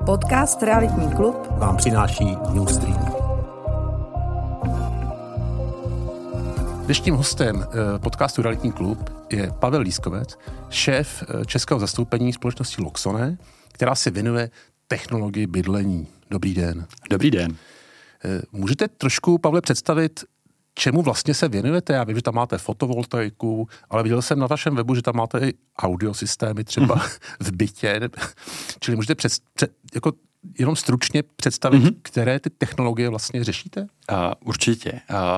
Podcast Realitní klub vám přináší Newstream. Dnešním hostem podcastu Realitní klub je Pavel Lískovec, šéf českého zastoupení společnosti Loxone, která se věnuje technologii bydlení. Dobrý den. Dobrý den. Můžete trošku, Pavle, představit, čemu vlastně se věnujete? Já vím, že tam máte fotovoltaiku, ale viděl jsem na vašem webu, že tam máte i audiosystémy třeba v bytě. Čili můžete jako jenom stručně představit, které ty technologie vlastně řešíte? Určitě.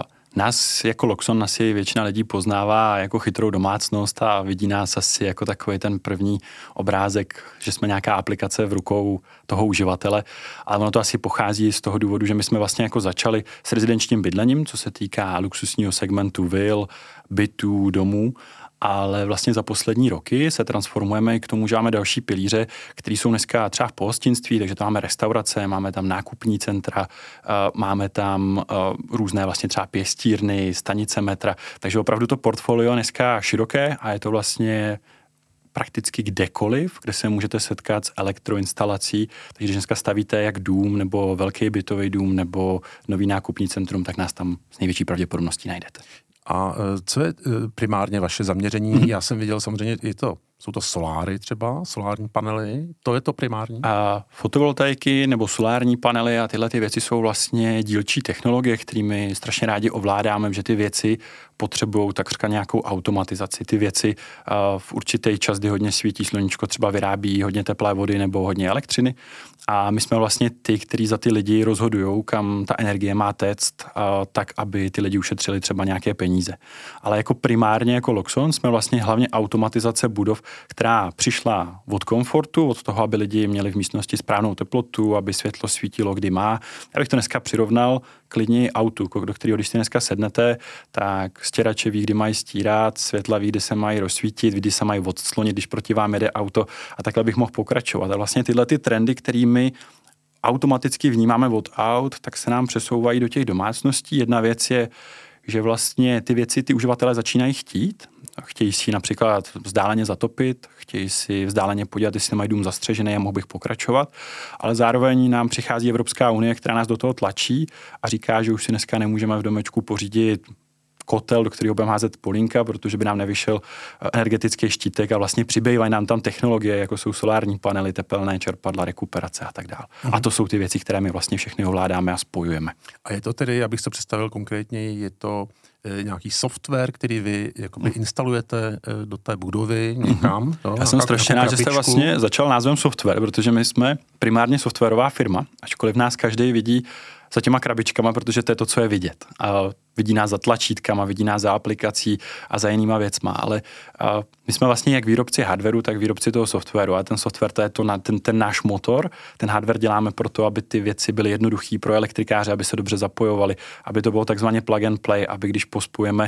Nás jako Loxone asi většina lidí poznává jako chytrou domácnost a vidí nás asi jako takový ten první obrázek, že jsme nějaká aplikace v rukou toho uživatele, ale ono to asi pochází z toho důvodu, že my jsme vlastně jako začali s rezidenčním bydlením, co se týká luxusního segmentu vil, bytů, domů, ale vlastně za poslední roky se transformujeme i k tomu, že máme další pilíře, které jsou dneska třeba v pohostinství, takže tam máme restaurace, máme tam nákupní centra, máme tam různé vlastně třeba pěstírny, stanice metra, takže opravdu to portfolio je dneska široké a je to vlastně prakticky kdekoliv, kde se můžete setkat s elektroinstalací, takže když dneska stavíte jak dům, nebo velký bytový dům, nebo nový nákupní centrum, tak nás tam s největší pravděpodobností najdete. A co je primárně vaše zaměření? Já jsem viděl samozřejmě, jsou to soláry třeba, solární panely, to je to primární? Fotovoltaiky nebo solární panely a tyhle ty věci jsou vlastně dílčí technologie, kterými strašně rádi ovládáme, že ty věci potřebují takřka nějakou automatizaci. Ty věci v určitý čas, kdy hodně svítí sluníčko, třeba vyrábí hodně teplé vody nebo hodně elektřiny. A my jsme vlastně ty, kteří za ty lidi rozhodujou, kam ta energie má téct, tak, aby ty lidi ušetřili třeba nějaké peníze. Ale jako primárně jako Loxone jsme vlastně hlavně automatizace budov, která přišla od komfortu, od toho, aby lidi měli v místnosti správnou teplotu, aby světlo svítilo, kdy má. Já bych to dneska přirovnal klidně autu, do kterého, když si dneska sednete, tak stěrače ví, kdy mají stírat, světla ví, kdy se mají rozsvítit, kdy se mají odslonit, když proti vám jede auto a takhle bych mohl pokračovat. A vlastně tyhle ty trendy, kterými automaticky vnímáme od aut, tak se nám přesouvají do těch domácností. Jedna věc je, že vlastně ty věci ty uživatelé začínají chtít. Chtějí si například vzdáleně zatopit, chtějí si vzdáleně podívat, jestli mají dům zastřežený a mohl bych pokračovat, ale zároveň nám přichází Evropská unie, která nás do toho tlačí a říká, že už si dneska nemůžeme v domečku pořídit kotel, do kterého budeme házet polínka, protože by nám nevyšel energetický štítek a vlastně přibývají nám tam technologie, jako jsou solární panely, tepelné čerpadla, rekuperace a tak dále. A to jsou ty věci, které my vlastně všechny ovládáme a spojujeme. A je to tedy, abych se představil konkrétně, je to nějaký software, který vy jakoby instalujete do té budovy někam? Já jsem strašně rád, že jste vlastně začal názvem software, protože my jsme primárně softwarová firma, ačkoliv nás každý vidí za těma krabičkama, protože to je to, co je vidět. A vidí nás za tlačítkama, vidí nás za aplikací a za jinýma věcma, ale my jsme vlastně jak výrobci hardwareu, tak výrobci toho softwaru a ten software to je ten náš motor, ten hardware děláme proto, aby ty věci byly jednoduchý pro elektrikáře, aby se dobře zapojovali, aby to bylo takzvaně plug and play, aby když pospojeme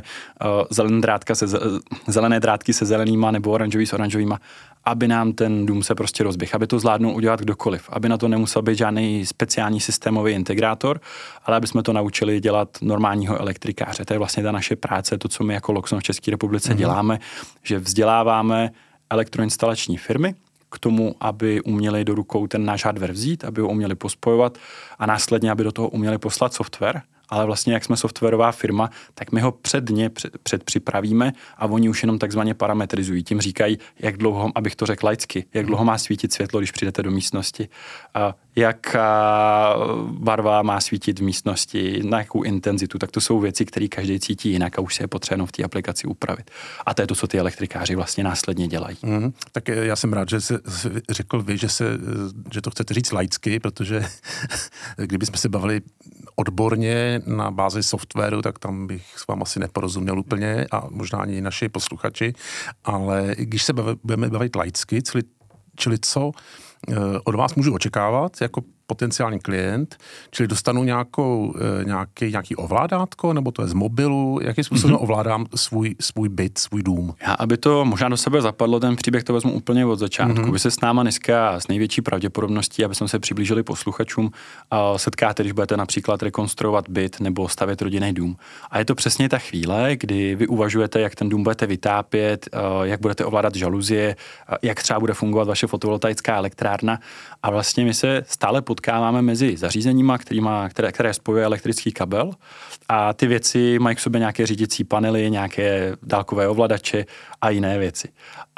zelené drátky se zelenýma nebo oranžový s oranžovýma, aby nám ten dům se prostě rozběhl, aby to zvládnul udělat kdokoliv, aby na to nemusel být žádný speciální systémový integrátor, ale aby jsme to naučili dělat normálního elektrikáře. To je vlastně ta naše práce, to, co my jako Loxone v České republice děláme, že vzděláváme elektroinstalační firmy k tomu, aby uměli do rukou ten náš hardware vzít, aby ho uměli pospojovat a následně, aby do toho uměli poslat software. Ale vlastně, jak jsme softwarová firma, tak my ho předpřipravíme a oni už jenom takzvaně parametrizují. Tím říkají, jak dlouho, abych to řekl laicky, jak dlouho má svítit světlo, když přijdete do místnosti, jak barva má svítit v místnosti, na jakou intenzitu, tak to jsou věci, které každý cítí jinak a už se je potřeba v té aplikaci upravit. A to je to, co ty elektrikáři vlastně následně dělají. Tak já jsem rád, že jste řekl vy, že to chcete říct laicky, protože kdybychom se bavili odborně na bázi softwaru, tak tam bych s vám asi neporozuměl úplně a možná ani naši posluchači, ale když se budeme bavit laicky, čili co od vás můžu očekávat jako potenciální klient, čili dostanu nějaký ovládátko, nebo to je z mobilu, jakým způsobem ovládám svůj byt, svůj dům. Já, aby to možná do sebe zapadlo, ten příběh to vezmu úplně od začátku. Vy se s náma dneska s největší pravděpodobností, aby jsme se přiblížili posluchačům, setkáte, když budete například rekonstruovat byt nebo stavět rodinný dům. A je to přesně ta chvíle, kdy vy uvažujete, jak ten dům budete vytápět, jak budete ovládat žaluzie, jak třeba bude fungovat vaše fotovoltaická elektrárna. elektrárna a vlastně my se stále potkáváme mezi zařízeníma, které spojuje elektrický kabel a ty věci mají k sobě nějaké řídící panely, nějaké dálkové ovladače a jiné věci.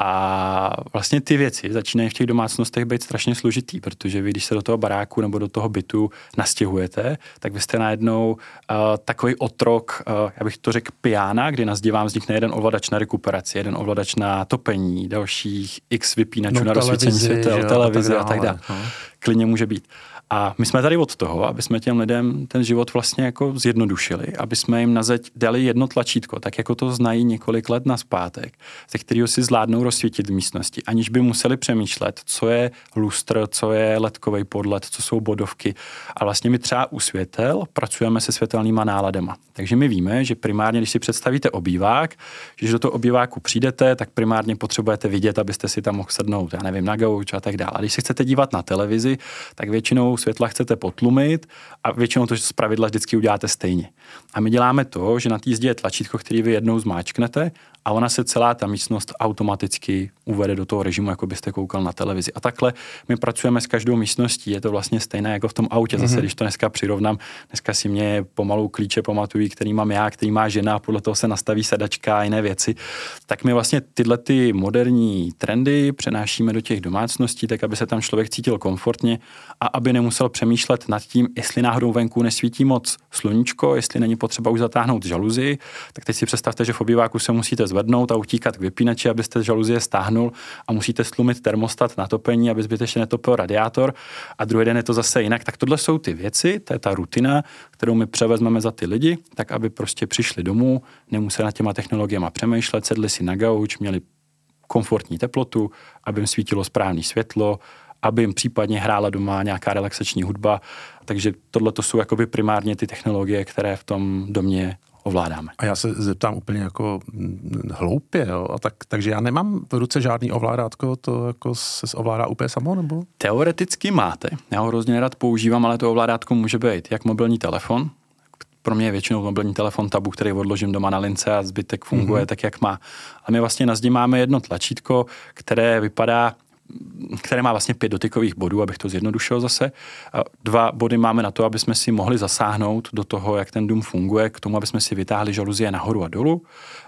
A vlastně ty věci začínají v těch domácnostech být strašně složitý, protože vy, když se do toho baráku nebo do toho bytu nastěhujete, tak vy jste najednou takový otrok, já bych to řekl pijána, kdy na zdi vám vznikne jeden ovladač na rekuperaci, jeden ovladač na topení, dalších x vypínačů na rozsvícení světel, televize a tak dále. Klidně může být. A my jsme tady od toho, aby jsme těm lidem ten život vlastně jako zjednodušili, aby jsme jim na zeď dali jedno tlačítko, tak jako to znají několik let nazpátek, ze kterého si zvládnou rozsvítit v místnosti, aniž by museli přemýšlet, co je lustr, co je ledkový podled, co jsou bodovky. A vlastně my třeba u světel pracujeme se světelnýma náladama. Takže my víme, že primárně, když si představíte obývák, že když do toho obýváku přijdete, tak primárně potřebujete vidět, abyste si tam mohl sednout, já nevím, na gauč a tak dále. A když se chcete dívat na televizi, tak většinou světla chcete potlumit a většinou to zpravidla vždycky uděláte stejně. A my děláme to, že na té zdi je tlačítko, který vy jednou zmáčknete a ona se celá ta místnost automaticky uvede do toho režimu, jako byste koukal na televizi. A takhle my pracujeme s každou místností, je to vlastně stejné jako v tom autě. Zase, když to dneska přirovnám, dneska si mě pomalu klíče pamatují, který mám já, který má žena, a podle toho se nastaví sedačka a jiné věci. Tak my vlastně tyhle ty moderní trendy přenášíme do těch domácností, tak aby se tam člověk cítil komfortně a aby nemusel přemýšlet nad tím, jestli náhodou venku nesvítí moc sluníčko, jestli není potřeba už zatáhnout žaluzii. Tak teď si představte, že v obýváku se musíte zvednout a utíkat k vypínači, abyste žaluzie stáhnul a musíte stlumit termostat na topení, aby zbytečně netopil radiátor a druhý den je to zase jinak. Tak tohle jsou ty věci, to je ta rutina, kterou my převezmeme za ty lidi, tak aby prostě přišli domů, nemuseli nad těma technologiemi přemýšlet, sedli si na gauč, měli komfortní teplotu, aby jim svítilo správné světlo, aby jim případně hrála doma nějaká relaxační hudba. Takže tohle to jsou jakoby primárně ty technologie, které v tom domě ovládáme. A já se zeptám úplně jako hloupě, jo? Takže já nemám v ruce žádný ovládátko, to jako se ovládá úplně samo, nebo? Teoreticky máte. Já ho hrozně nerad používám, ale to ovládátko může být jak mobilní telefon. Pro mě je většinou mobilní telefon Tabu, který odložím doma na lince a zbytek funguje tak, jak má. A my vlastně na zdi máme jedno tlačítko, které má vlastně 5 dotykových bodů, abych to zjednodušil zase. 2 body máme na to, aby jsme si mohli zasáhnout do toho, jak ten dům funguje, k tomu, aby jsme si vytáhli žaluzie nahoru a dolů.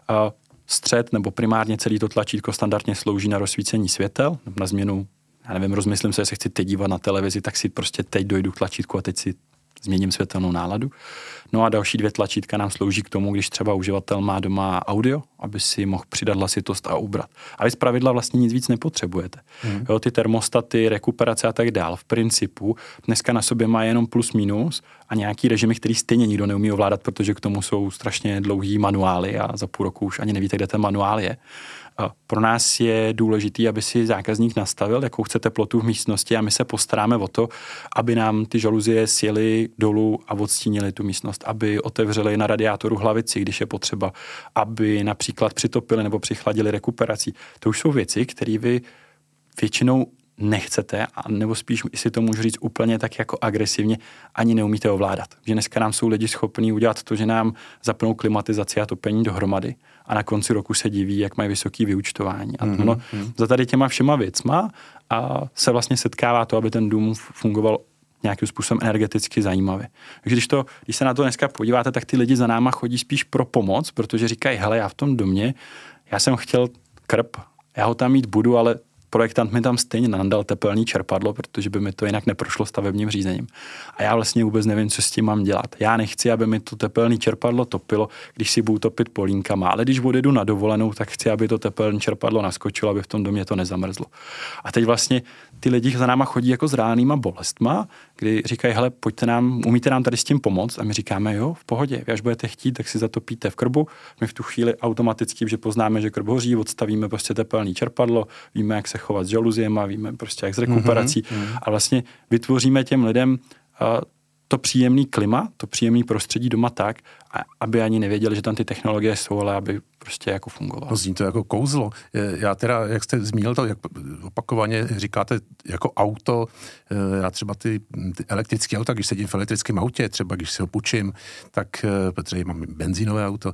Střed nebo primárně celý to tlačítko standardně slouží na rozsvícení světel, na změnu, já nevím, rozmyslím se, jestli chci teď dívat na televizi, tak si prostě teď dojdu k tlačítku a teď si změním světelnou náladu. No a další 2 tlačítka nám slouží k tomu, když třeba uživatel má doma audio, aby si mohl přidat hlasitost a ubrat. A vy zpravidla vlastně nic víc nepotřebujete. Jo, ty termostaty, rekuperace a tak dál v principu dneska na sobě má jenom plus minus a nějaký režimy, který stejně nikdo neumí ovládat, protože k tomu jsou strašně dlouhý manuály a za půl roku už ani nevíte, kde ten manuál je. Pro nás je důležitý, aby si zákazník nastavil, jakou chce teplotu v místnosti a my se postaráme o to, aby nám ty žaluzie sjeli dolů a odstínili tu místnost, aby otevřeli na radiátoru hlavici, když je potřeba, aby například přitopili nebo přichladili rekuperací. To už jsou věci, které vy většinou nechcete, a nebo spíš, jestli to můžu říct úplně tak jako agresivně, ani neumíte ovládat. Že dneska nám jsou lidi schopní udělat to, že nám zapnou klimatizaci a topení dohromady a na konci roku se diví, jak mají vysoké vyúčtování. A za tady těma všema věcma a se vlastně setkává to, aby ten dům fungoval nějakým způsobem energeticky zajímavě. Takže když se na to dneska podíváte, tak ty lidi za náma chodí spíš pro pomoc, protože říkají, hele, já v tom domě, já jsem chtěl krb, já ho tam mít budu, ale projektant mi tam stejně nadal tepelný čerpadlo, protože by mi to jinak neprošlo stavebním řízením. A já vlastně vůbec nevím, co s tím mám dělat. Já nechci, aby mi to tepelný čerpadlo topilo, když si budu topit polínkama, ale když odjedu na dovolenou, tak chci, aby to tepelné čerpadlo naskočilo, aby v tom domě to nezamrzlo. A teď vlastně ty lidi za náma chodí jako s reálnýma bolestma, kdy říkají, hele, umíte nám tady s tím pomoct? A my říkáme, jo, v pohodě, vy až budete chtít, tak si zatopíte v krbu. My v tu chvíli automaticky, že poznáme, že krb hoří, odstavíme prostě tepelný čerpadlo, víme, jak se chovat s žaluziema, víme prostě jak s rekuperací a vlastně vytvoříme těm lidem to příjemný klima, to příjemný prostředí doma tak, aby ani nevěděli, že tam ty technologie jsou, ale aby prostě jako fungovaly. No zní to jako kouzlo. Já teda, jak jste zmínil to, jak opakovaně říkáte jako auto, já třeba ty elektrické auta, když sedím v elektrickém autě, třeba když si ho půjčím, tak, protože mám benzínové auto,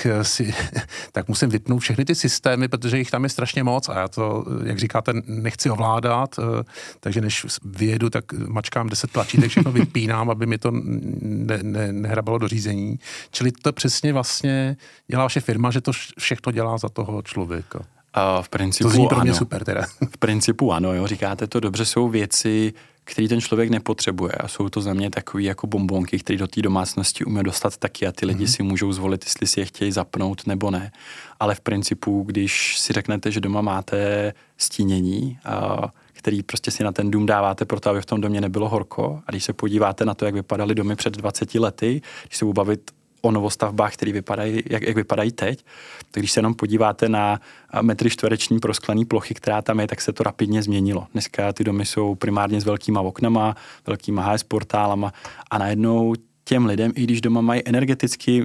tak musím vypnout všechny ty systémy, protože jich tam je strašně moc a já to, jak říkáte, nechci ovládat, takže než vyjedu, tak mačkám 10 tlačítek, všechno vypínám, aby mi to nehrabalo do řízení. Čili to přesně vlastně dělá vaše firma, že to všechno dělá za toho člověka. V principu to zní pro mě ano. super teda. V principu ano, jo, říkáte to dobře, jsou věci, které ten člověk nepotřebuje a jsou to za mě takový jako bombonky, které do té domácnosti umí dostat taky a ty lidi si můžou zvolit, jestli si je chtějí zapnout nebo ne. Ale v principu, když si řeknete, že doma máte stínění, který prostě si na ten dům dáváte proto, aby v tom domě nebylo horko, a když se podíváte na to, jak vypadaly domy před 20 lety, když se budu bavit o novostavbách, které vypadají, jak vypadají teď, tak když se jenom podíváte na metry čtvereční prosklený plochy, která tam je, tak se to rapidně změnilo. Dneska ty domy jsou primárně s velkýma oknama, velkýma HS portálama a najednou těm lidem, i když doma mají energeticky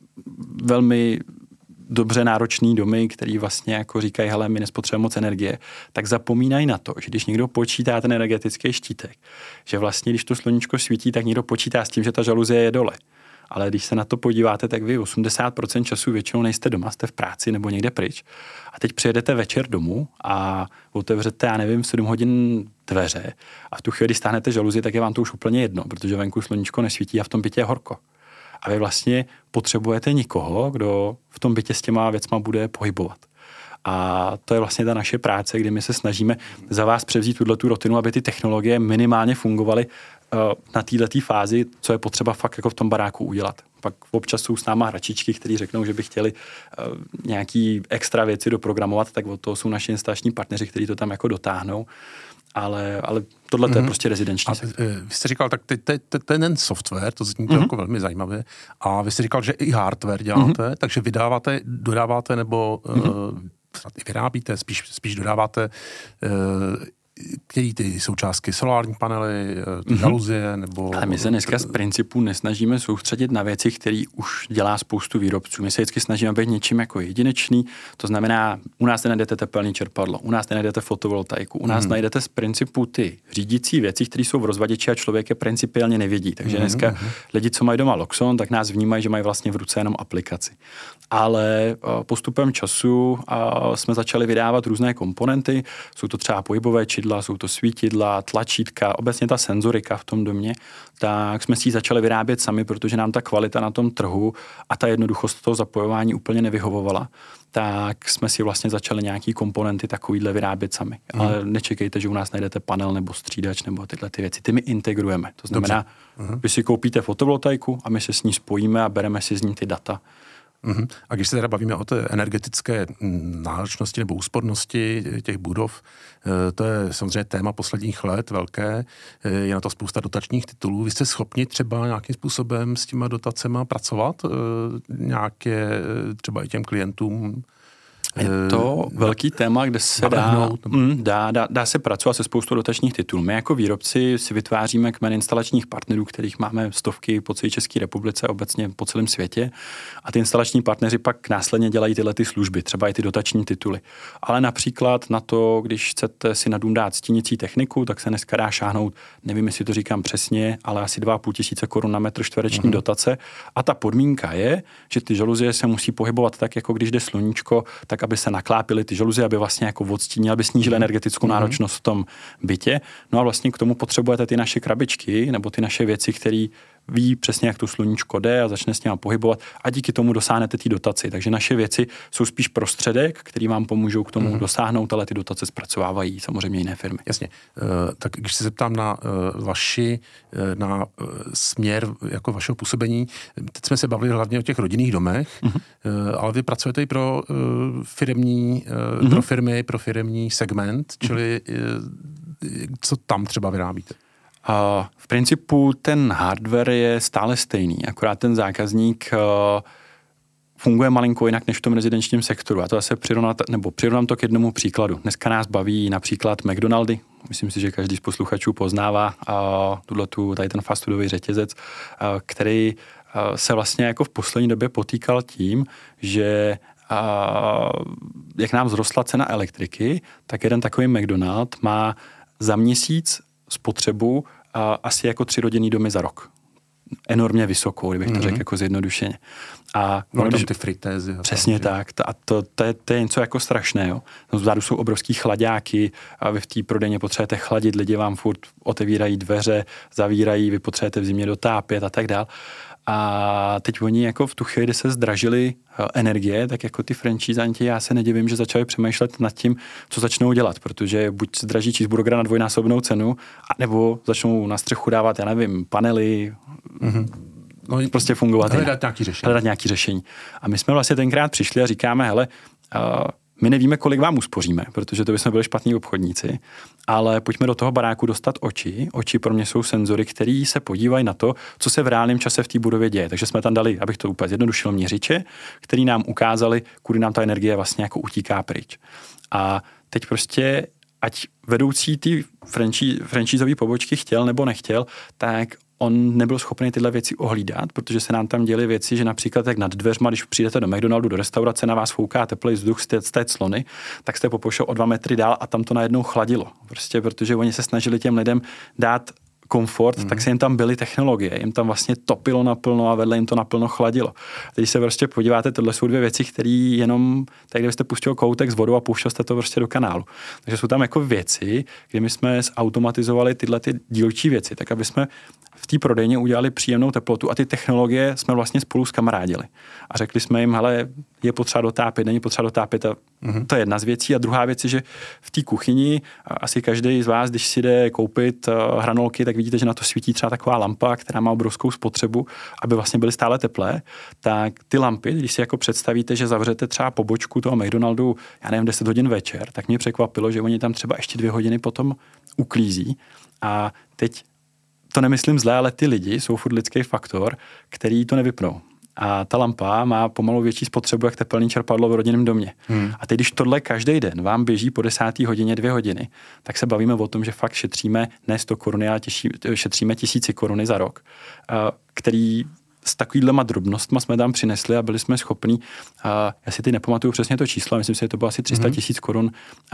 velmi dobře náročný domy, který vlastně jako říkají, hele, my nespotřebujeme moc energie, tak zapomínají na to, že když někdo počítá ten energetický štítek, že vlastně, když to sluníčko svítí, tak někdo počítá s tím, že ta žaluzie je dole. Ale když se na to podíváte, tak vy 80% času většinou nejste doma, jste v práci nebo někde pryč. A teď přijedete večer domů a otevřete, já nevím, 7 hodin dveře a v tu chvíli, když stáhnete žaluzi, tak je vám to už úplně jedno, protože venku sluníčko nesvítí a v tom bytě je horko. A vy vlastně potřebujete někoho, kdo v tom bytě s těma věcma bude pohybovat. A to je vlastně ta naše práce, kdy my se snažíme za vás převzít tu rutinu, aby ty technologie minimálně fungovaly na této fázi, co je potřeba fakt jako v tom baráku udělat. Pak občas jsou s náma hračičky, kteří řeknou, že by chtěli nějaký extra věci doprogramovat, tak od toho jsou naši instalační partneři, kteří to tam jako dotáhnou. Ale tohle to je prostě rezidenční sektor. Vy jste říkal, tak ten software, to zní to jako velmi zajímavě, a vy jste říkal, že i hardware děláte, takže vydáváte, dodáváte nebo vyrábíte, spíš dodáváte který ty součástky, solární panely, žaluzie, nebo... Ale my se dneska z principu nesnažíme soustředit na věci, které už dělá spoustu výrobců. My se vždycky snažíme být něčím jako jedinečný, to znamená, u nás nenajdete tepelné čerpadlo, u nás nenajdete fotovoltaiku, u nás najdete z principu ty řídící věci, které jsou v rozvaděči a člověk je principiálně nevědí. Takže dneska lidi, co mají doma Loxon, tak nás vnímají, že mají vlastně v ruce jenom aplikaci. Ale postupem času jsme začali vydávat různé komponenty, jsou to třeba pohybové čidla, jsou to svítidla, tlačítka, obecně ta senzorika v tom domě, tak jsme si ji začali vyrábět sami, protože nám ta kvalita na tom trhu a ta jednoduchost toho zapojování úplně nevyhovovala. Tak jsme si vlastně začali nějaký komponenty takovýhle vyrábět sami. Ale nečekejte, že u nás najdete panel nebo střídač nebo tyhle ty věci. Ty my integrujeme. To znamená, vy si koupíte fotovoltaiku a my se s ní spojíme a bereme si z ní ty data. A když se teda bavíme o té energetické náročnosti nebo úspornosti těch budov, to je samozřejmě téma posledních let velké, je na to spousta dotačních titulů. Vy jste schopni třeba nějakým způsobem s těma dotacema pracovat? Nějaké třeba i těm klientům? Je to velký téma, kde se dá se pracovat se spoustou dotačních titulů. My jako výrobci si vytváříme kmen instalačních partnerů, kterých máme stovky po celé České republice, obecně po celém světě. A ty instalační partneři pak následně dělají tyhle ty služby, třeba i ty dotační tituly. Ale například na to, když chcete si na dům dát stínicí techniku, tak se dneska dá šáhnout, nevím, jestli to říkám přesně, ale asi 2,5 tisíce korun na metr čtvereční dotace. A ta podmínka je, že ty žaluzie se musí pohybovat tak, jako když jde sluníčko, tak aby se naklápily ty žaluzie, aby vlastně jako odstínily, aby snížily energetickou náročnost v tom bytě. No a vlastně k tomu potřebujete ty naše krabičky nebo ty naše věci, které ví přesně, jak to sluníčko jde a začne s něma pohybovat a díky tomu dosáhnete ty dotaci. Takže naše věci jsou spíš prostředek, který vám pomůžou k tomu dosáhnout, ale ty dotace zpracovávají samozřejmě jiné firmy. Jasně. Tak když se zeptám na na směr jako vašeho působení, teď jsme se bavili hlavně o těch rodinných domech, ale vy pracujete i pro firemní, pro firmy, pro firemní segment, čili co tam třeba vyrábíte? V principu ten hardware je stále stejný, akorát ten zákazník funguje malinko jinak než v tom rezidenčním sektoru. A to zase přirovnám to k jednomu příkladu. Dneska nás baví například McDonaldy. Myslím si, že každý z posluchačů poznává tady ten fast foodový řetězec, který se vlastně jako v poslední době potýkal tím, že jak nám vzrostla cena elektriky, tak jeden takový McDonald má za měsíc spotřebu asi jako 3 rodinný domy za rok. Enormně vysokou, kdybych to řekl jako zjednodušeně. A tam ty fritézy. Přesně tak. A to je něco jako strašné. Jo. Vzadu jsou obrovský chladáky a vy v té prodejně potřebujete chladit, lidi vám furt otevírají dveře, zavírají, vy potřebujete v zimě dotápět a tak dál. A teď oni jako v tu chvíli, kdy se zdražily energie, tak jako ty franchisanti, já se nedivím, že začali přemýšlet nad tím, co začnou dělat, protože buď zdraží cheeseburgera na dvojnásobnou cenu, nebo začnou na střechu dávat, já nevím, panely, no, prostě fungovat. Hledat nějaký řešení. A my jsme vlastně tenkrát přišli a říkáme, hele, my nevíme, kolik vám uspoříme, protože to bychom byli špatní obchodníci, ale pojďme do toho baráku dostat oči. Oči pro mě jsou senzory, který se podívají na to, co se v reálném čase v té budově děje. Takže jsme tam dali, abych to úplně zjednodušil, měřiče, který nám ukázali, kudy nám ta energie vlastně jako utíká pryč. A teď prostě, ať vedoucí ty franchízové pobočky chtěl nebo nechtěl, tak on nebyl schopný tyhle věci ohlídat, protože se nám tam děly věci, že například jak nad dveřma, když přijdete do McDonaldu, do restaurace, na vás fouká teplý vzduch z té clony, tak jste popošel o 2 metry dál a tam to najednou chladilo. Prostě protože oni se snažili těm lidem dát komfort, tak se jim tam byly technologie, jim tam vlastně topilo naplno a vedle jim to naplno chladilo. Když se prostě podíváte, tohle jsou 2 věci, které jenom, tak kdybyste pustil koutek s vodou a pouštěl jste to prostě do kanálu. Takže jsou tam jako věci, kdy my jsme zautomatizovali tyhle ty dílčí věci, tak aby jsme v té prodejně udělali příjemnou teplotu a ty technologie jsme vlastně spolu zkamarádili. A řekli jsme jim, hele, je potřeba dotápět, není potřeba dotápět a to je jedna z věcí. A druhá věc je, že v té kuchyni asi každý z vás, když si jde koupit hranolky, tak vidíte, že na to svítí třeba taková lampa, která má obrovskou spotřebu, aby vlastně byly stále teplé. Tak ty lampy, když si jako představíte, že zavřete třeba pobočku toho McDonaldu, já nevím, 10 hodin večer, tak mě překvapilo, že oni tam třeba ještě 2 hodiny potom uklízí. A teď to nemyslím zlé, ale ty lidi jsou furt lidský faktor, který to nevypnou. A ta lampa má pomalu větší spotřebu, jak tepelný čerpadlo v rodinném domě. A teď, když tohle každý den vám běží po 10. hodině 2 hodiny, tak se bavíme o tom, že fakt šetříme ne 100 koruny, ale šetříme 1000 koruny za rok, který s takovýhlema drobnostma jsme tam přinesli a byli jsme schopní, já si teď nepamatuju přesně to číslo, myslím si, že to bylo asi 300 000 korun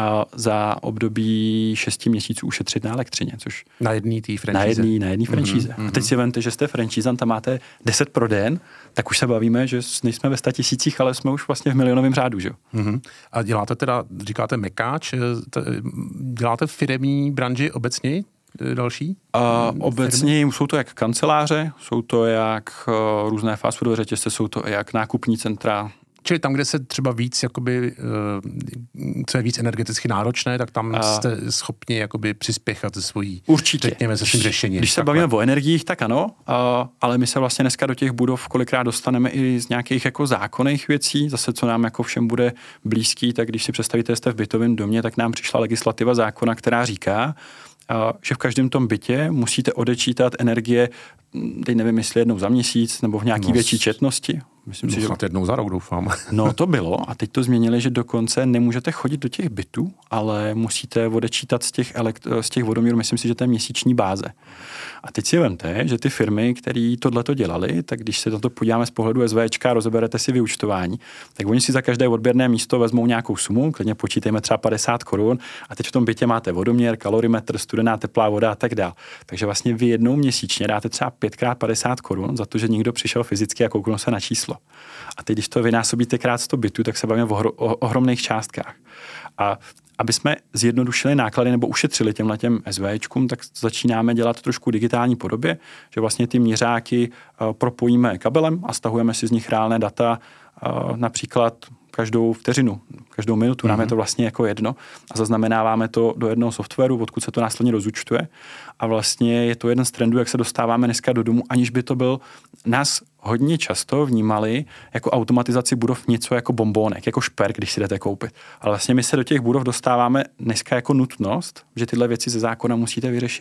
za období 6 měsíců ušetřit na elektřině, což na jedné té franšíze. Na jedné franšíze. A teď si vemte, že jste franšízant a máte 10 pro den, tak už se bavíme, že nejsme ve 100 000, ale jsme už vlastně v milionovém řádu, že jo. A děláte teda, říkáte mekáč, děláte v firemní branži obecně? Další? Obecně jsou to jak kanceláře, jsou to jak různé fast foodové řetězce, jsou to jak nákupní centra. Čili tam, kde se třeba víc, jakoby, co je víc energeticky náročné, tak tam jste schopni jakoby přispěchat ze svojí, určitě. Řekněme, ze svým řešením. Když se bavíme o energiích, tak ano, ale my se vlastně dneska do těch budov kolikrát dostaneme i z nějakých jako zákonných věcí, zase co nám jako všem bude blízký, tak když si představíte, jste v bytovém domě, tak nám přišla legislativa zákona, která říká, že v každém tom bytě musíte odečítat energie, teď nevím, jestli jednou za měsíc, nebo v nějaký větší četnosti. Myslím si, že jednou za rok, doufám. No to bylo a teď to změnili, že dokonce nemůžete chodit do těch bytů, ale musíte odečítat z těch vodomírů, myslím si, že to je měsíční báze. A teď si vemte, že ty firmy, které tohleto dělali, tak když se to podíváme z pohledu SVČka, rozeberete si vyúčtování, tak oni si za každé odběrné místo vezmou nějakou sumu, klidně počítejme třeba 50 korun a teď v tom bytě máte vodoměr, kalorimetr, studená teplá voda a tak dále. Takže vlastně vy jednou měsíčně dáte třeba 5x 50 korun za to, že někdo přišel fyzicky a kouknul se na číslo. A teď, když to vynásobíte krát 100 bytů, tak se bavíme o ohromných částkách. A aby jsme zjednodušili náklady nebo ušetřili těm SVčkům, tak začínáme dělat trošku digitální podobě, že vlastně ty měřáky propojíme kabelem a stahujeme si z nich reálné data, například každou vteřinu, každou minutu, nám je to vlastně jako jedno a zaznamenáváme to do jednoho softwaru, odkud se to následně rozúčtuje a vlastně je to jeden z trendů, jak se dostáváme dneska do domu, aniž by to byl, nás hodně často vnímali jako automatizaci budov něco jako bombónek, jako šperk, když si jdete koupit. Ale vlastně my se do těch budov dostáváme dneska jako nutnost, že tyhle věci ze zákona musíte vyřešit.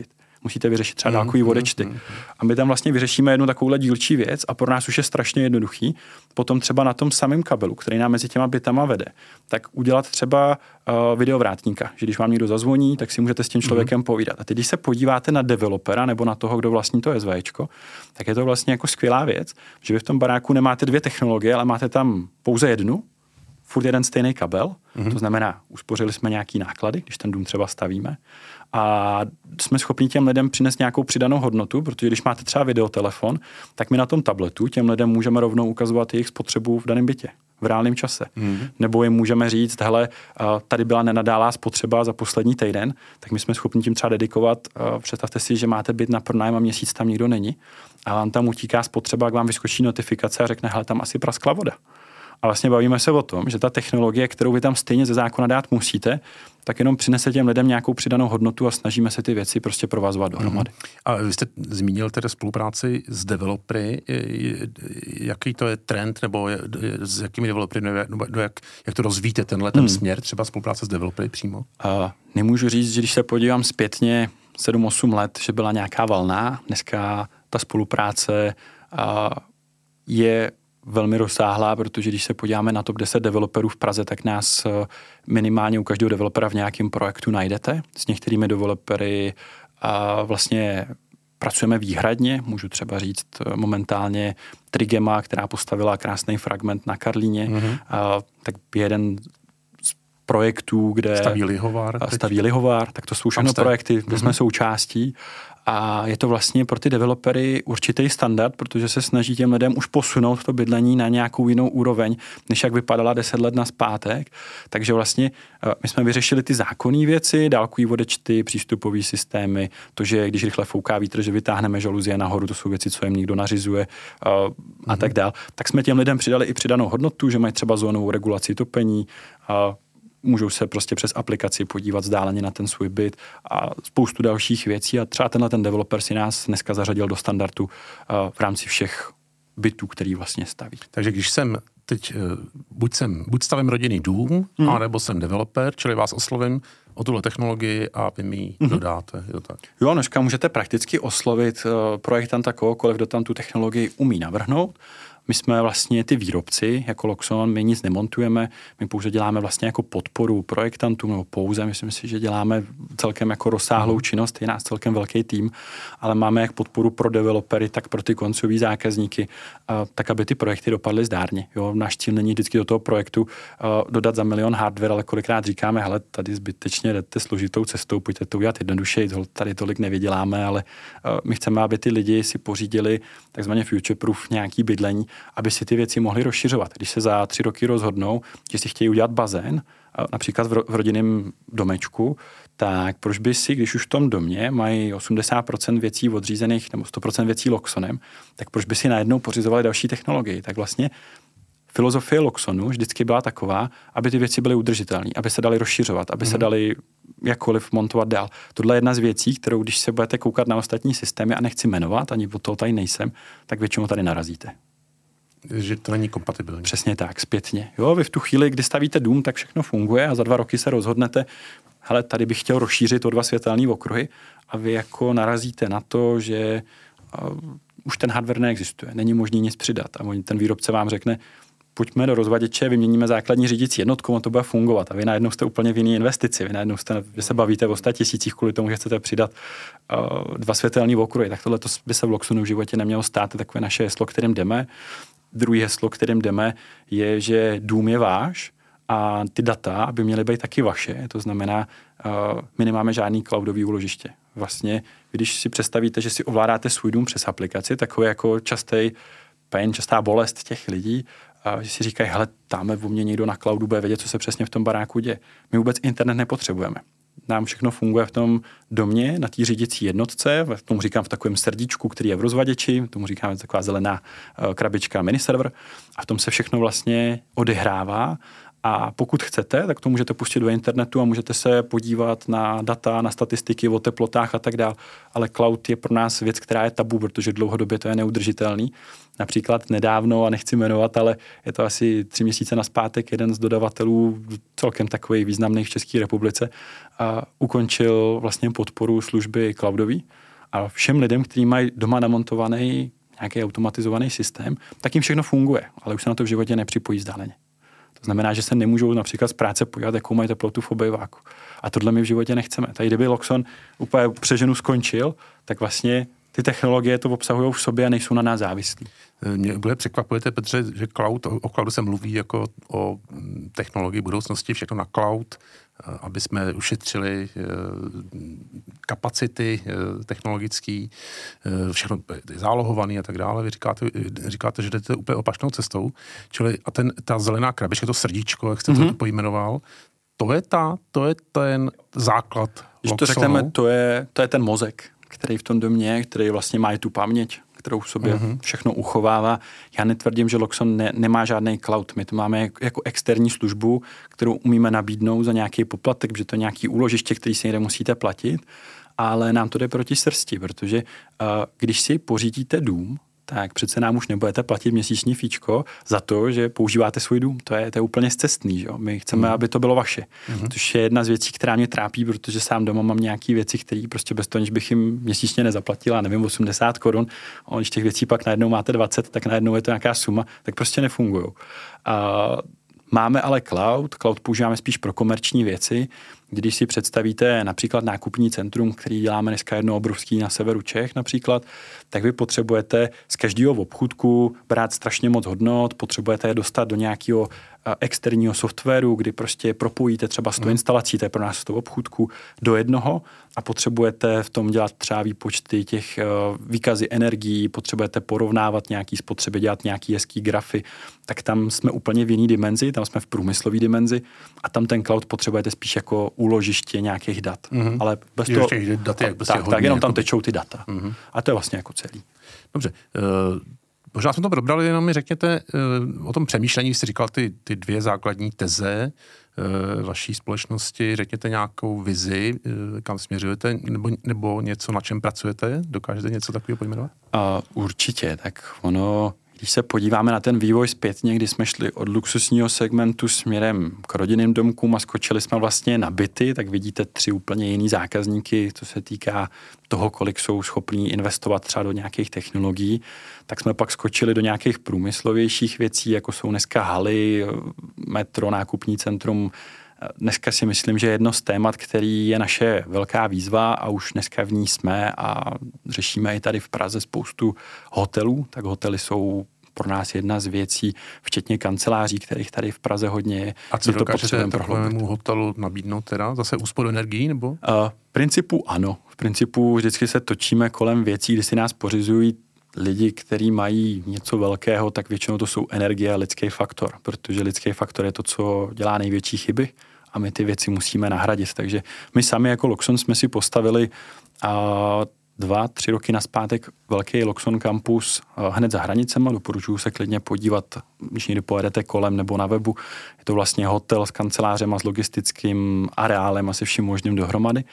musíte vyřešit třeba dálkový odečty. A my tam vlastně vyřešíme jednu takovouhle dílčí věc a pro nás už je strašně jednoduchý. Potom třeba na tom samém kabelu, který nám mezi těma bitama vede, tak udělat třeba videovrátníka, že když vám někdo zazvoní, tak si můžete s tím člověkem povídat. A teď, když se podíváte na developera nebo na toho, kdo vlastní to SVčko, tak je to vlastně jako skvělá věc, že vy v tom baráku nemáte 2 technologie, ale máte tam pouze jednu, furt jeden stejný kabel, to znamená, uspořili jsme nějaký náklady, když ten dům třeba stavíme, a jsme schopni těm lidem přinést nějakou přidanou hodnotu, protože když máte třeba videotelefon, tak my na tom tabletu těm lidem můžeme rovnou ukazovat jejich spotřebu v daném bytě, v reálném čase. Nebo jim můžeme říct, hele, tady byla nenadálá spotřeba za poslední týden, tak my jsme schopni tím třeba dedikovat, představte si, že máte byt na pronájem a měsíc tam nikdo není a vám tam utíká spotřeba, jak vám vyskočí notifikace a řekne, hele, tam asi praskla voda. A vlastně bavíme se o tom, že ta technologie, kterou vy tam stejně ze zákona dát musíte, tak jenom přinese těm lidem nějakou přidanou hodnotu a snažíme se ty věci prostě provazovat dohromady. A vy jste zmínil tedy spolupráci s developery. Jaký to je trend, nebo s jakými developery, jak to rozvíjíte ten směr, třeba spolupráce s developery přímo? Nemůžu říct, že když se podívám zpětně 7-8 let, že byla nějaká valná. Dneska ta spolupráce je velmi rozsáhlá, protože když se podíváme na top 10 developerů v Praze, tak nás minimálně u každého developera v nějakém projektu najdete. S některými developery vlastně pracujeme výhradně, můžu třeba říct momentálně Trigema, která postavila krásný fragment na Karlíně, tak jeden z projektů, kde staví lihovár, tak to jsou všechno projekty, kde jsme součástí. A je to vlastně pro ty developery určitý standard, protože se snaží těm lidem už posunout to bydlení na nějakou jinou úroveň, než jak vypadala 10 let nazpátek. Takže vlastně my jsme vyřešili ty zákonné věci, dálkový odečty, přístupové systémy, to, že když rychle fouká vítr, že vytáhneme žaluzie nahoru, to jsou věci, co jim někdo nařizuje a tak dál. Tak jsme těm lidem přidali i přidanou hodnotu, že mají třeba zónovou regulaci topení, můžou se prostě přes aplikaci podívat vzdáleně na ten svůj byt a spoustu dalších věcí a třeba ten developer si nás dneska zařadil do standardu v rámci všech bytů, který vlastně staví. Takže když jsem teď, buď stavím rodinný dům, anebo jsem developer, čili vás oslovím o tuhle technologii a vy mi ji dodáte. Jo, dneska můžete prakticky oslovit projektanta kohokoliv, kdo tam tu technologii umí navrhnout. My jsme vlastně ty výrobci, jako Loxon, my nic nemontujeme, my pouze děláme vlastně jako podporu projektantům, nebo pouze, myslím si, že děláme celkem jako rozsáhlou činnost, je nás celkem velký tým, ale máme jak podporu pro developery, tak pro ty koncový zákazníky, tak aby ty projekty dopadly zdárně. Jo, náš cíl není vždycky do toho projektu dodat za milion hardware, ale kolikrát říkáme, hele, tady zbytečně jdete složitou cestou, pojďte to udělat jednodušeji, tady tolik nevyděláme, ale my chceme, aby ty lidi si pořídili takzvaně future-proof nějaký bydlení, aby si ty věci mohli rozšiřovat. Když se za 3 roky rozhodnou, že si chtějí udělat bazén, například v rodinném domečku, tak proč by si, když už v tom domě mají 80% věcí odřízených nebo 100% věcí Loxonem, tak proč by si najednou pořizovali další technologii? Tak vlastně filozofie Loxonu vždycky byla taková, aby ty věci byly udržitelné, aby se daly rozšiřovat, aby se daly jakkoliv montovat dál. Tohle je jedna z věcí, kterou když se budete koukat na ostatní systémy a nechci jmenovat, ani od toho tady nejsem, tak většinou tady narazíte. Že to není kompatibilní. Přesně tak, zpětně. Jo, vy v tu chvíli, kdy stavíte dům, tak všechno funguje a za 2 roky se rozhodnete, hele, tady bych chtěl rozšířit o 2 světelné okruhy a vy jako narazíte na to, že už ten hardware neexistuje, není možný nic přidat a ten výrobce vám řekne, pojďme do rozvaděče, vyměníme základní řídící jednotku, a to bude fungovat a vy najednou jste úplně v jiné investici, vy se bavíte o 100 000 kvůli tomu, že chcete přidat 2 světelné okruhy, tak tohle by se v Loxonu v životě nemělo stát, to je takové naše heslo, kterým jdeme. Druhý heslo, kterým jdeme, je, že dům je váš a ty data by měly být taky vaše. To znamená, my nemáme žádný cloudový úložiště. Vlastně, když si představíte, že si ovládáte svůj dům přes aplikaci, takové jako častá bolest těch lidí, že si říkají, hele, dáme o mě někdo na cloudu, bude vědět, co se přesně v tom baráku děje. My vůbec internet nepotřebujeme. Nám všechno funguje v tom domě, na té řídící jednotce, tomu říkám v takovém srdíčku, který je v rozvaděči, tomu říkáme taková zelená krabička miniserver a v tom se všechno vlastně odehrává a pokud chcete, tak to můžete pustit do internetu a můžete se podívat na data, na statistiky o teplotách a tak dál, ale cloud je pro nás věc, která je tabu, protože dlouhodobě to je neudržitelný. Například nedávno, a nechci jmenovat, ale je to asi 3 měsíce nazpátek, jeden z dodavatelů celkem takových významných v České republice ukončil vlastně podporu služby cloudový A všem lidem, kteří mají doma namontovaný nějaký automatizovaný systém, tak jim všechno funguje, ale už se na to v životě nepřipojí vzdáleně. To znamená, že se nemůžou například z práce podívat, jakou mají teplotu v obejváku. A tohle my v životě nechceme. Tady kdyby Loxon úplně přeženu skončil, tak vlastně ty technologie to obsahují v sobě a nejsou na nás závislí. Mě bude překvapujete, Petře, že o cloudu se mluví jako o technologii budoucnosti, všechno na cloud, aby jsme ušetřili kapacity technologické, všechno je zálohované a tak dále. Vy říkáte, že jdete úplně opačnou cestou, čili a ta zelená krabička, to srdíčko, jak jste to pojmenoval, to je ten základ Když Loxonu. to řekneme, to je ten mozek, který v tom domě, který vlastně má i tu paměť, kterou v sobě všechno uchovává. Já netvrdím, že Loxon nemá žádný cloud. My to máme jako externí službu, kterou umíme nabídnout za nějaký poplatek, že to je nějaký úložiště, který si někde musíte platit, ale nám to jde proti srsti, protože když si pořídíte dům, tak přece nám už nebudete platit měsíční fíčko za to, že používáte svůj dům. To je úplně scestný, že jo? My chceme, aby to bylo vaše. Což je jedna z věcí, která mě trápí, protože sám doma mám nějaké věci, které prostě bez toho, než bych jim měsíčně nezaplatila, nevím, 80 korun, a když těch věcí pak najednou máte 20, tak najednou je to nějaká suma, tak prostě nefungují. Máme ale cloud používáme spíš pro komerční věci. Když si představíte například nákupní centrum, který děláme dneska jedno obrovský na severu Čech například, tak vy potřebujete z každého obchůdku brát strašně moc hodnot, potřebujete je dostat do nějakého externího softwaru, kdy prostě propojíte třeba 100 instalací, to je pro nás 100 obchůdků, do jednoho a potřebujete v tom dělat třeba výpočty těch výkazy energií, potřebujete porovnávat nějaký spotřeby, dělat nějaký hezký grafy, tak tam jsme úplně v jiný dimenzi, tam jsme v průmyslové dimenzi a tam ten cloud potřebujete spíš jako úložiště nějakých dat. Ale bez toho, tak jenom tam tečou ty data. A to je vlastně jako celý. Dobře. Možná jsme to probrali, jenom mi řekněte o tom přemýšlení, jste říkal ty dvě základní teze vaší společnosti, řekněte nějakou vizi, kam směřujete, nebo něco, na čem pracujete? Dokážete něco takového pojmenovat? Určitě, tak ono, když se podíváme na ten vývoj zpětně, kdy jsme šli od luxusního segmentu směrem k rodinným domkům a skočili jsme vlastně na byty, tak vidíte 3 úplně jiný zákazníky, co se týká toho, kolik jsou schopní investovat třeba do nějakých technologií, tak jsme pak skočili do nějakých průmyslovějších věcí, jako jsou dneska haly, metro, nákupní centrum. Dneska si myslím, že jedno z témat, který je naše velká výzva a už dneska v ní jsme a řešíme i tady v Praze spoustu hotelů, tak hotely jsou pro nás jedna z věcí, včetně kanceláří, kterých tady v Praze hodně je. A co dokážete takovému hotelu nabídnout teda? Zase úsporu energií nebo? V principu ano. V principu vždycky se točíme kolem věcí, kdy si nás pořizují lidi, kteří mají něco velkého, tak většinou to jsou energie a lidský faktor, protože lidský faktor je to, co dělá největší chyby a my ty věci musíme nahradit. Takže my sami jako Loxon jsme si postavili 2-3 roky nazpátek velký Loxon Campus hned za hranicema. Doporučuji se klidně podívat, když někdy pojedete kolem nebo na webu. Je to vlastně hotel s kancelářem a s logistickým areálem a se vším možným dohromady.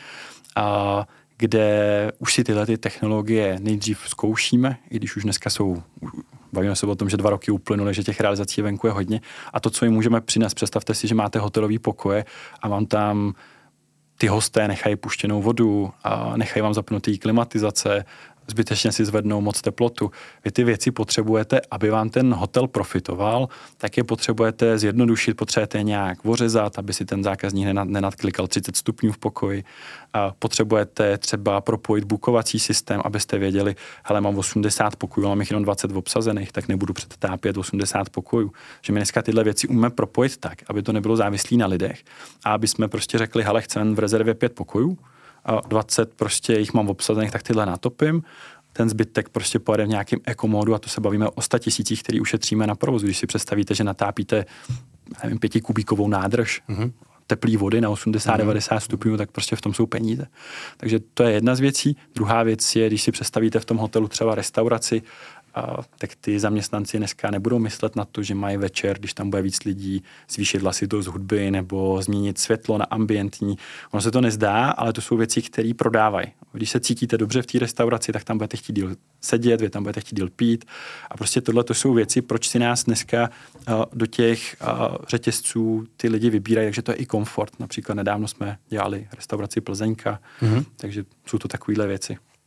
Kde už si tyhle ty technologie nejdřív zkoušíme, i když už dneska bavíme se o tom, že 2 roky uplynuly, že těch realizací venku je hodně. A to, co jim můžeme přinést, představte si, že máte hotelový pokoje a vám tam ty hosté nechají puštěnou vodu a nechají vám zapnutý klimatizace, zbytečně si zvednou moc teplotu. Vy ty věci potřebujete, aby vám ten hotel profitoval, tak je potřebujete zjednodušit, potřebujete nějak ořezat, aby si ten zákazník nenadklikal 30 stupňů v pokoji. A potřebujete třeba propojit bookovací systém, abyste věděli, hele, mám 80 pokojů, mám jich jenom 20 obsazených, tak nebudu předtápět 80 pokojů. Že my dneska tyhle věci umíme propojit tak, aby to nebylo závislé na lidech a aby jsme prostě řekli, hele, chceme v rezervě 5 pokojů, a 20 prostě jich mám obsazených, tak tyhle natopím. Ten zbytek prostě pojede v nějakém ekomódu a to se bavíme o 100 000, který ušetříme na provozu. Když si představíte, že natápíte 5 kubíkovou nádrž teplý vody na 80-90 stupňů, tak prostě v tom jsou peníze. Takže to je jedna z věcí. Druhá věc je, když si představíte v tom hotelu třeba restauraci, tak ty zaměstnanci dneska nebudou myslet na to, že mají večer, když tam bude víc lidí, zvýšit hlasitost hudby nebo změnit světlo na ambientní. Ono se to nezdá, ale to jsou věci, které prodávají. Když se cítíte dobře v té restauraci, tak tam budete chtít díl sedět, vy tam budete chtít díl pít. A prostě tohle to jsou věci, proč si nás dneska do těch řetězců ty lidi vybírají, takže to je i komfort. Například nedávno jsme dělali restauraci Plzeňka, takže jsou to takovéhle věci.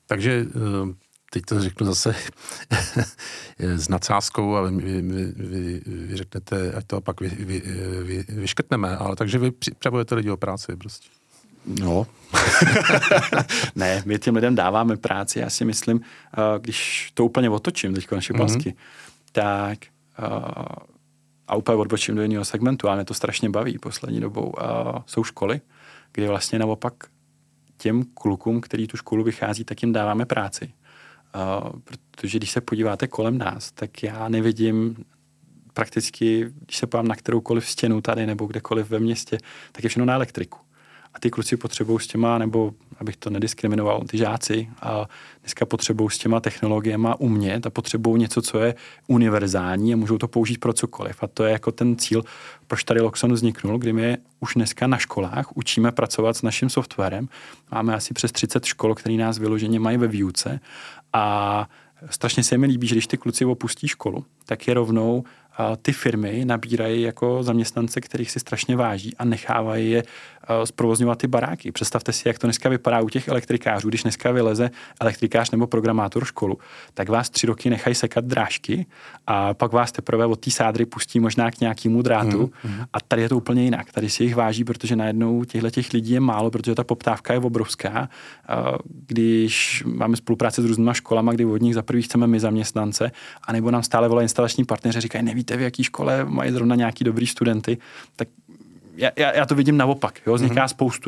Takže teď to řeknu zase s nadsázkou, ale vy řeknete, ať to pak vyškrtneme, ale takže vy připravujete lidi o práci prostě. No. Ne, my těm lidem dáváme práci, já si myslím, když to úplně otočím teď naše pasky, tak a úplně odbočím do jiného segmentu, ale mě to strašně baví poslední dobou, jsou školy, kde vlastně naopak těm klukům, který tu školu vychází, tak jim dáváme práci. Protože když se podíváte kolem nás, tak já nevidím prakticky, když se podívám na kteroukoliv stěnu tady nebo kdekoliv ve městě, tak je všechno na elektriku. A ty kluci potřebují s těma, nebo abych to nediskriminoval, ty žáci a dneska potřebují s těma technologiema umět a potřebují něco, co je univerzální a můžou to použít pro cokoliv. A to je jako ten cíl, proč tady Loxon vzniknul, kdy my už dneska na školách učíme pracovat s naším softwarem. Máme asi přes 30 škol, které nás vyloženě mají ve výuce a strašně se mi líbí, že když ty kluci opustí školu, tak je rovnou ty firmy nabírají jako zaměstnance, kterých si strašně váží a nechávají je zprovozňovat ty baráky. Představte si, jak to dneska vypadá u těch elektrikářů. Když dneska vyleze elektrikář nebo programátor školu, tak vás 3 roky nechají sekat drážky a pak vás teprve od té sádry pustí možná k nějakému drátu. A tady je to úplně jinak. Tady si jich váží, protože najednou těch lidí je málo, protože ta poptávka je obrovská. Když máme spolupráce s různýma školama, kdy od nich za prvý chceme my zaměstnance, anebo nám stále volají instalační partneři, říkají, nevíte, v jaký škole mají zrovna nějaký dobrý studenty, tak já to vidím naopak. Jo? Vzniká spoustu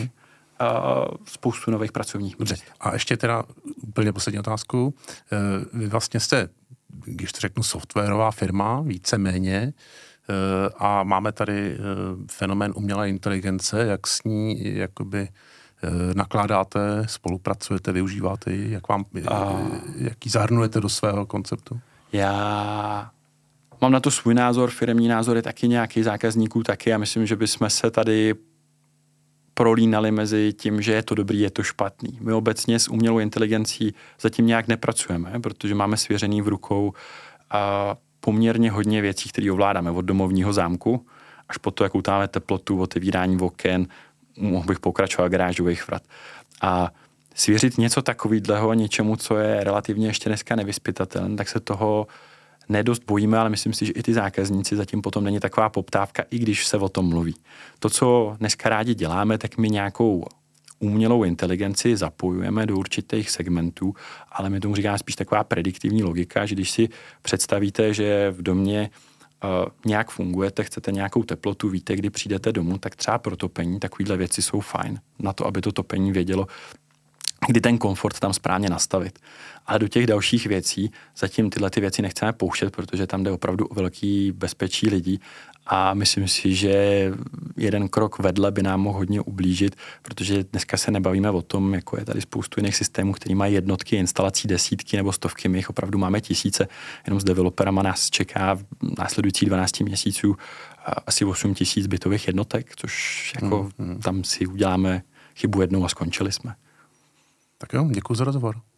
nových pracovních. Dobře. A ještě teda úplně poslední otázku. Vy vlastně jste, když to řeknu, softwarová firma, víceméně, a máme tady fenomén umělé inteligence, jak s ní jakoby nakládáte, spolupracujete, využíváte ji, jak ji zahrnujete do svého konceptu? Já mám na to svůj názor, firemní názor je taky nějaký, zákazníků taky a myslím, že bychom se tady prolínali mezi tím, že je to dobrý, je to špatný. My obecně s umělou inteligencí zatím nějak nepracujeme, protože máme svěřený v rukou poměrně hodně věcí, které ovládáme od domovního zámku až po to, jak utáme teplotu, otevírání oken, mohl bych pokračovat garážových vrat. A svěřit něco takového něčemu, co je relativně ještě dneska nevyzpytatelné, tak se toho nedost bojíme, ale myslím si, že i ty zákazníci zatím potom není taková poptávka, i když se o tom mluví. To, co dneska rádi děláme, tak my nějakou umělou inteligenci zapojujeme do určitých segmentů, ale my tomu říkáme spíš taková prediktivní logika, že když si představíte, že v domě nějak fungujete, chcete nějakou teplotu, víte, kdy přijdete domů, tak třeba pro topení takovýhle věci jsou fajn na to, aby to topení vědělo, kdy ten komfort tam správně nastavit. Ale do těch dalších věcí zatím tyhle ty věci nechceme pouštět, protože tam jde opravdu o velký bezpečí lidí a myslím si, že jeden krok vedle by nám mohl hodně ublížit, protože dneska se nebavíme o tom, jako je tady spoustu jiných systémů, který mají jednotky instalací, desítky nebo stovky, my jich opravdu máme tisíce, jenom s developerama nás čeká v následujících 12 měsíců asi 8 000 bytových jednotek, což jako tam si uděláme chybu jednou a skončili jsme. Tak jo, děkuji za rozhovor.